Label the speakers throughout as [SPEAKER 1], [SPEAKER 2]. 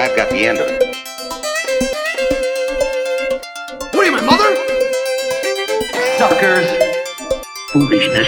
[SPEAKER 1] I've got the end of it.
[SPEAKER 2] What are you, my mother?
[SPEAKER 3] Suckers.
[SPEAKER 4] Foolishness.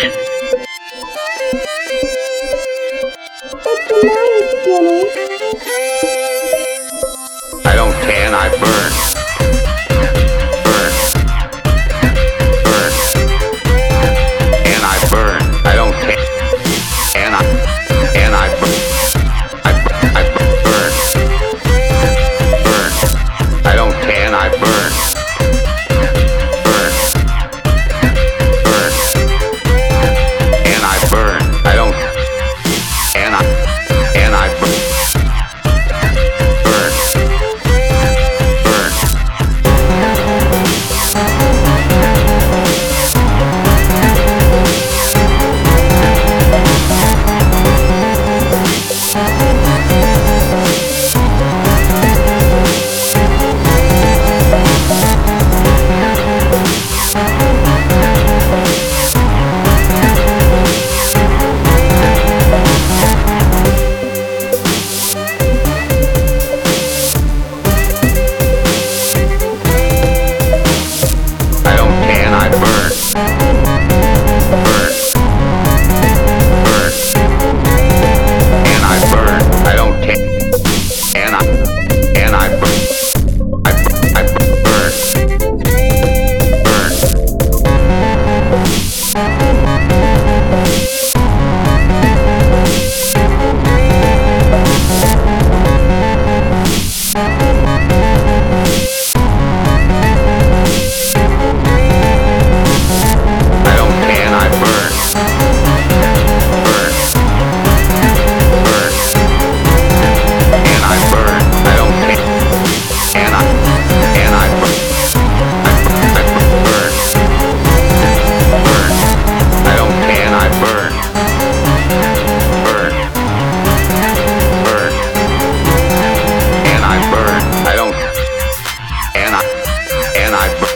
[SPEAKER 1] I don't tan, I burn. Burn. Burn. And I burn. I don't tan. And I burn. I burn. Burn. I don't tan, I burn. Burn. Burn. And I burn. I don't. And I burn. Burn. Burn. I don't tan, I burn. Burn. Burn. And I burn. I don't tan. And I burn. I burn. Burn. I don't tan, I burn. Burn. Burn. And I burn. I don't tan. And I burn. I burn. Burn. I don't tan, I burn. Burn. Burn. And I burn. I don't. And I burn.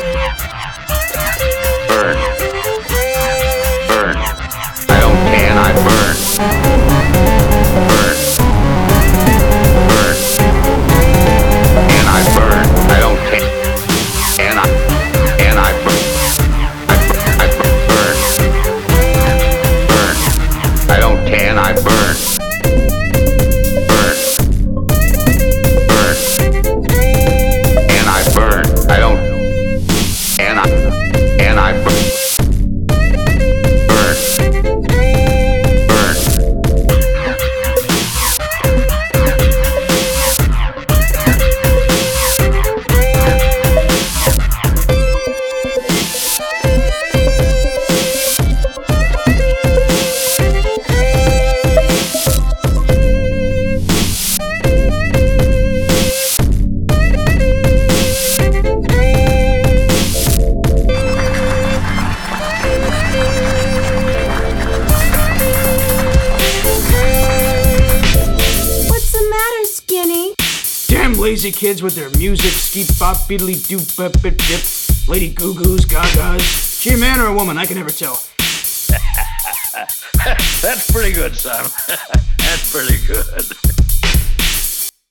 [SPEAKER 1] Burn. Burn. I don't tan, I burn. Burn. Burn. And I burn. I don't tan. And I burn. I burn. Burn. I don't tan, I burn. Burn. Burn. And I burn. I don't. And I burn. Burn. Burn.
[SPEAKER 5] What's the matter, Skinny?
[SPEAKER 2] Damn lazy kids with their music, skeep bop, beedly doop, bip, bip, dip, lady goo goos, gagas. She a man or a woman? I can never tell.
[SPEAKER 4] That's pretty good, son. That's pretty good.